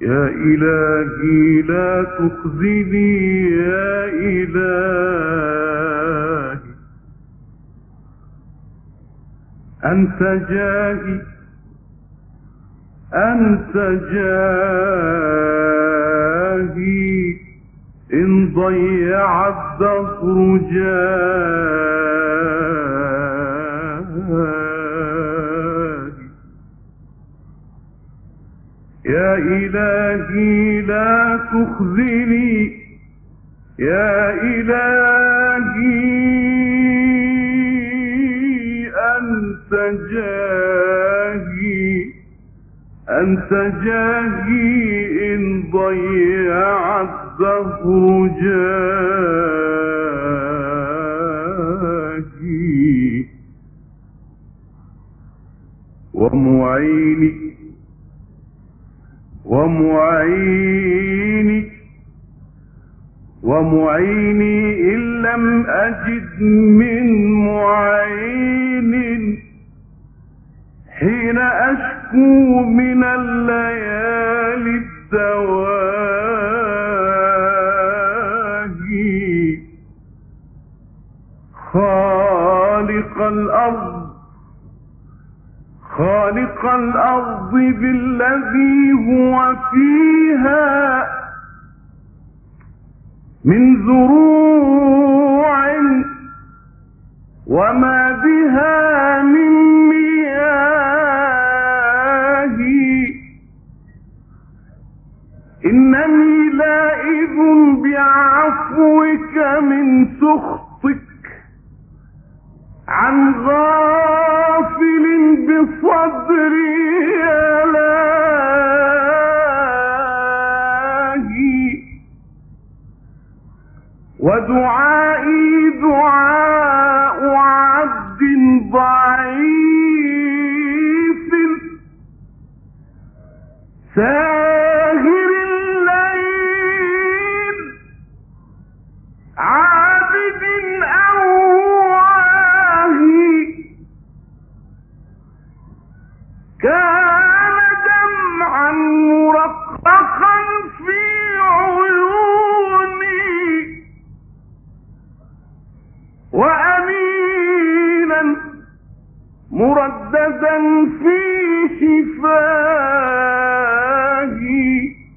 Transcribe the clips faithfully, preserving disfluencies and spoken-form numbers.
يا إلهي لا تخزني يا إلهي، أنت جاهي أنت جاهي، إن ضيع الدهر جاهي. يا إلهي لا تخزني يا إلهي، أنت جاهي أنت جاهي، إن ضيع الدهر جاهي. ومعيني ومعيني ومعيني إن لم أجد من معين، حين أشكو من الليالي الدواهي. خالق الأرض خالق الأرض بالذي هو فيها من زروع وما بها من مياه، إنني لائذ بعفوك من سخطك، عن غافل بصدري يا لاهي. ودعائي دعاء عبد ضعيف ساهر الليل، عابد أواهي. كان دمعا مرققا في عيوني، وأمينا مرددا في شفاهي.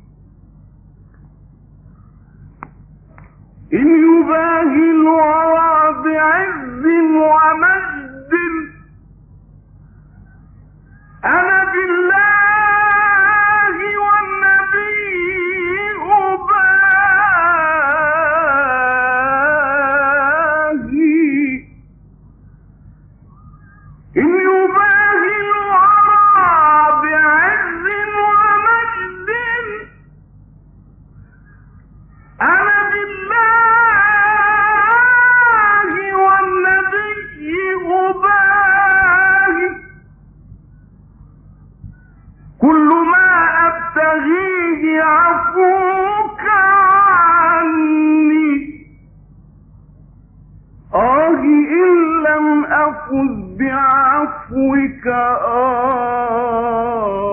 إن يباهي الورى بعز ومجد، أنا بالله والنبي أباهي. إن يباهي الورى بعز ومجد، أنا بالله والنبي أباهي. كل ما أبتغيه عفوك عني، آه إن لم أفز بعفوك آه